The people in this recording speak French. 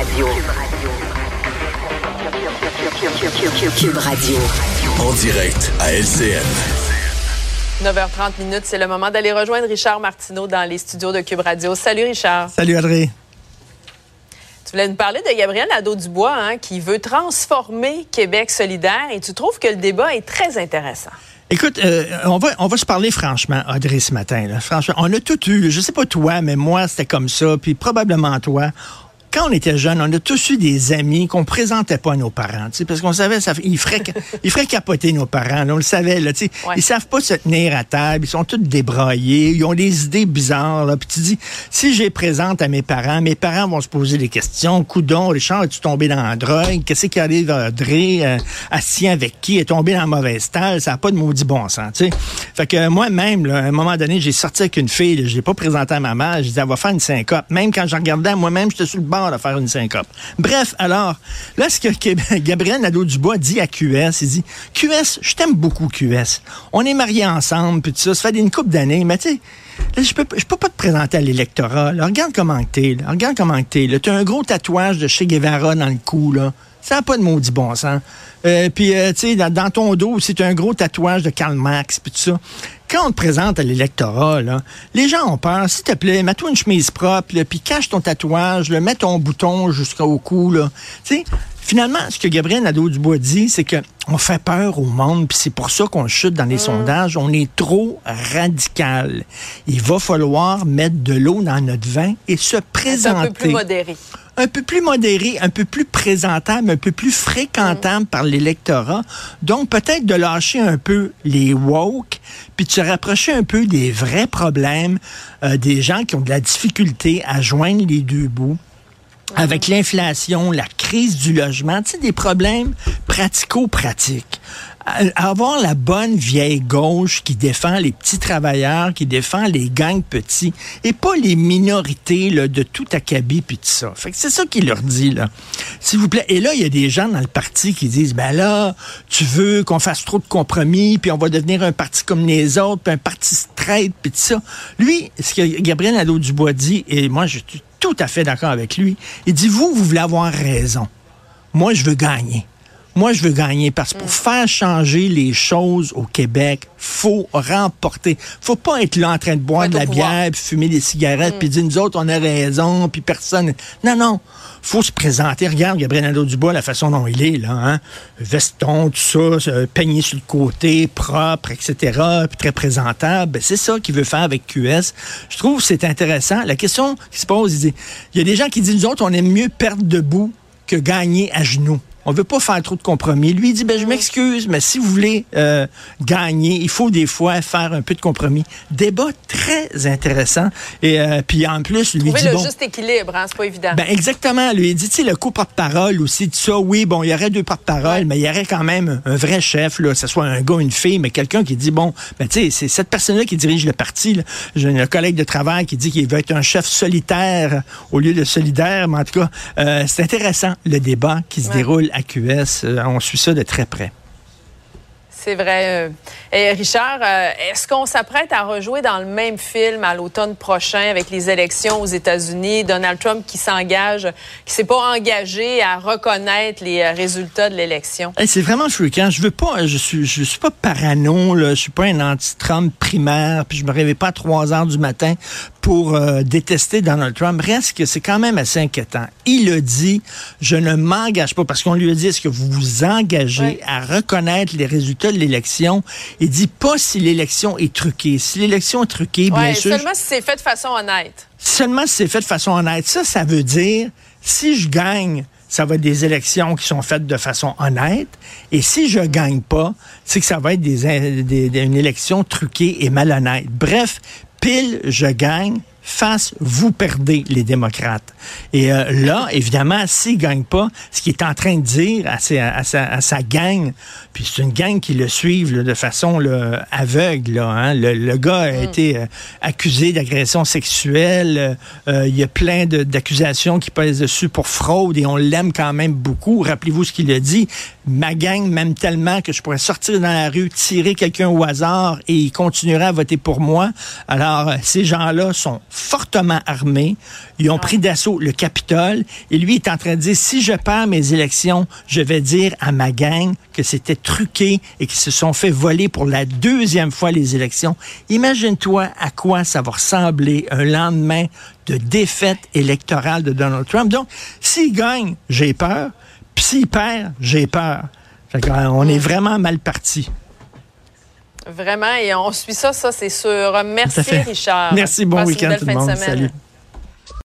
Radio. Cube Radio. En direct à LCN. 9h30, c'est le moment d'aller rejoindre Richard Martineau dans les studios de Cube Radio. Salut Richard. Salut Audrey. Tu voulais nous parler de Gabriel Nadeau-Dubois, qui veut transformer Québec solidaire, et tu trouves que le débat est très intéressant. Écoute, on va se parler franchement, Audrey, ce matin. Là. Franchement, on a tout eu. Je sais pas toi, mais moi, c'était comme ça. Puis probablement toi. Quand on était jeune, on a tous eu des amis qu'on présentait pas à nos parents, parce qu'on savait ils feraient capoter nos parents, là, on le savait, là, ouais. Ils savent pas se tenir à table, ils sont tous débraillés, ils ont des idées bizarres, là, puis tu dis, si je les présente à mes parents vont se poser des questions, coudon, Richard, es-tu tombé dans la drogue, qu'est-ce qui arrive à Audrey, assis avec qui, est tombé dans la mauvaise talle, ça n'a pas de maudit bon sens, tu sais. Fait que moi-même, là, à un moment donné, j'ai sorti avec une fille, là, je l'ai pas présenté à ma mère, je disais, elle va faire une syncope, même quand je regardais moi-même, j'étais sur le bord de faire une syncope. Bref, alors, là, ce que Gabriel Nadeau-Dubois dit à QS, il dit, QS, je t'aime beaucoup, QS. On est mariés ensemble, puis tout ça, ça fait une couple d'années, mais tu sais, là, je peux pas te présenter à l'électorat. Là, regarde comment t'es, là. Regarde comment t'es, là. T'as un gros tatouage de Che Guevara dans le cou, là. Ça n'a pas de maudit bon sens. Puis, tu sais, dans ton dos aussi, t'as un gros tatouage de Karl Marx, puis tout ça. Quand on te présente à l'électorat, là, les gens ont peur. S'il te plaît, mets-toi une chemise propre, puis cache ton tatouage, là, mets ton bouton jusqu'au cou, là. Tu sais, finalement, ce que Gabriel Nadeau-Dubois dit, c'est que on fait peur au monde, puis c'est pour ça qu'on chute dans les sondages. On est trop radical. Il va falloir mettre de l'eau dans notre vin et se présenter. Un peu plus modéré. Un peu plus modéré, un peu plus présentable, un peu plus fréquentable par l'électorat. Donc, peut-être de lâcher un peu les woke, puis de se rapprocher un peu des vrais problèmes des gens qui ont de la difficulté à joindre les deux bouts. Avec l'inflation, la crise du logement, tu sais, des problèmes pratico-pratiques. Avoir la bonne vieille gauche qui défend les petits travailleurs, qui défend les gangs petits, et pas les minorités là, de tout acabit puis tout ça. Fait que c'est ça qu'il leur dit, là. S'il vous plaît. Et là, il y a des gens dans le parti qui disent, ben là, tu veux qu'on fasse trop de compromis, puis on va devenir un parti comme les autres, puis un parti straight, puis tout ça. Lui, ce que Gabriel Nadeau-Dubois dit, et moi, je suis tout à fait d'accord avec lui, il dit, vous voulez avoir raison. Moi, je veux gagner. Moi, je veux gagner parce que pour faire changer les choses au Québec, faut remporter. Faut pas être là en train de boire de la bière, puis fumer des cigarettes, puis dire, nous autres, on a raison, puis personne... Non. Faut se présenter. Regarde Gabriel Nadeau-Dubois, la façon dont il est, là, hein. Veston, tout ça, peigné sur le côté, propre, etc., puis très présentable. Ben, c'est ça qu'il veut faire avec QS. Je trouve que c'est intéressant. La question qui se pose, il y a des gens qui disent, nous autres, on aime mieux perdre debout que gagner à genoux. On veut pas faire trop de compromis. Lui, il dit, je m'excuse, mais si vous voulez gagner, il faut des fois faire un peu de compromis. Débat très intéressant. Et puis en plus, lui dit... Trouver le juste équilibre, c'est pas évident. Ben exactement. Lui, il dit, tu sais, le co-porte-parole aussi, tout ça, oui, bon, il y aurait deux porte-paroles, mais il y aurait quand même un vrai chef, là, que ce soit un gars, une fille, mais quelqu'un qui dit, tu sais, c'est cette personne-là qui dirige le parti. Là. J'ai un collègue de travail qui dit qu'il veut être un chef solitaire au lieu de solidaire, mais en tout cas, c'est intéressant, le débat qui se déroule à QS. On suit ça de très près. C'est vrai. Et Richard, est-ce qu'on s'apprête à rejouer dans le même film à l'automne prochain avec les élections aux États-Unis? Donald Trump qui s'est pas engagé à reconnaître les résultats de l'élection. Hey, c'est vraiment fréquent. Je suis pas parano, là. Je suis pas un anti-Trump primaire, puis je me réveille pas à 3h du matin pour détester Donald Trump. Reste que c'est quand même assez inquiétant. Il a dit, je ne m'engage pas, parce qu'on lui a dit, est-ce que vous vous engagez à reconnaître les résultats de l'élection? Il dit pas si l'élection est truquée. Si l'élection est truquée, bien sûr... seulement si c'est fait de façon honnête. Seulement si c'est fait de façon honnête. Ça veut dire, si je gagne, ça va être des élections qui sont faites de façon honnête. Et si je gagne pas, c'est que ça va être une élection truquée et malhonnête. Bref, pile, je gagne. Face, vous perdez les démocrates. Et là, évidemment, s'il ne gagne pas, ce qu'il est en train de dire à sa gang, puis c'est une gang qui le suivent là, de façon là, aveugle. Là, hein. Le gars a été accusé d'agression sexuelle. Il y a plein d'accusations qui pèsent dessus pour fraude et on l'aime quand même beaucoup. Rappelez-vous ce qu'il a dit. ma gang m'aime tellement que je pourrais sortir dans la rue, tirer quelqu'un au hasard et ils continueraient à voter pour moi. Alors, ces gens-là sont fortement armés. Ils ont pris d'assaut le Capitole et lui est en train de dire, si je perds mes élections, je vais dire à ma gang que c'était truqué et qu'ils se sont fait voler pour la 2e fois les élections. Imagine-toi à quoi ça va ressembler un lendemain de défaite électorale de Donald Trump. Donc, s'il gagne, j'ai peur. Puis s'il perd, j'ai peur. On est vraiment mal parti. Vraiment, et on suit ça c'est sûr. Merci, Richard. Merci, bon week-end tout le monde. Salut.